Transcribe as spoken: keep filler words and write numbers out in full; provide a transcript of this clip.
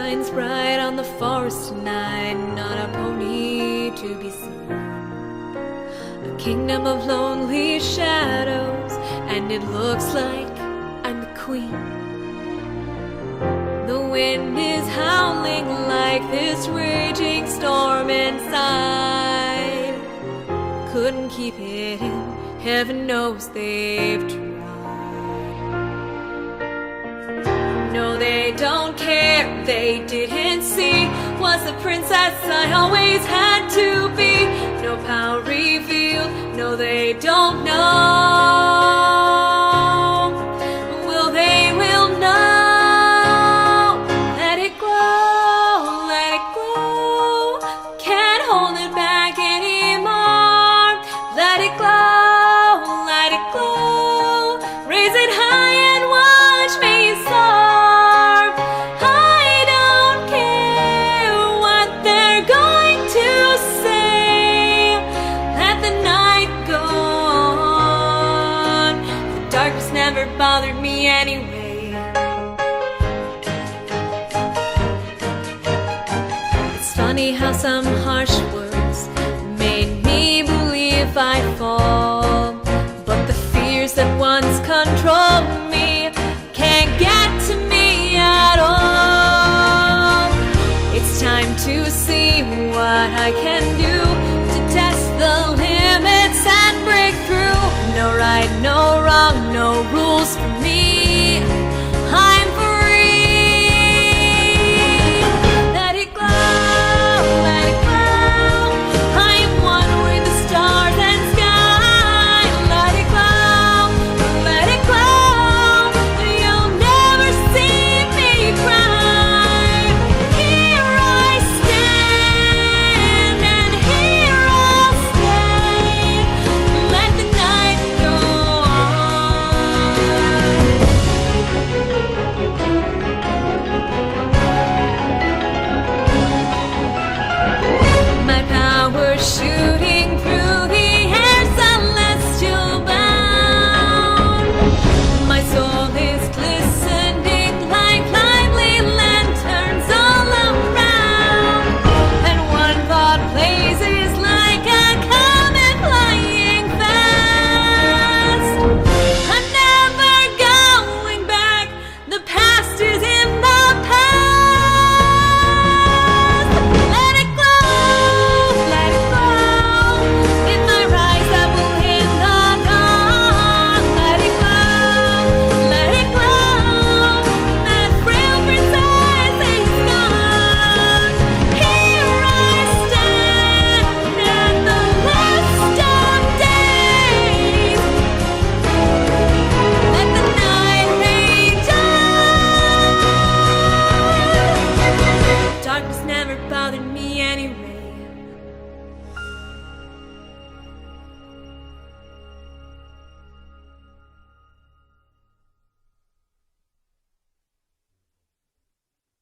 shines bright on the forest tonight, not a pony to be seen. A kingdom of lonely shadows, and it looks like I'm the queen. The wind is howling like this raging storm inside. Couldn't keep it in, heaven knows they've tried. No, they don't care, they didn't see, was the princess I always had to be. No power revealed, no, they don't know. Will they, will know. Let it grow, let it grow. Can't hold it back anymore. Let it glow, let it glow. Raise it high and watch me soar. Darkness never bothered me anyway. It's funny how some harsh words made me believe I'd fall, but the fears that once controlled me can't get to me at all. It's time to see what I can do.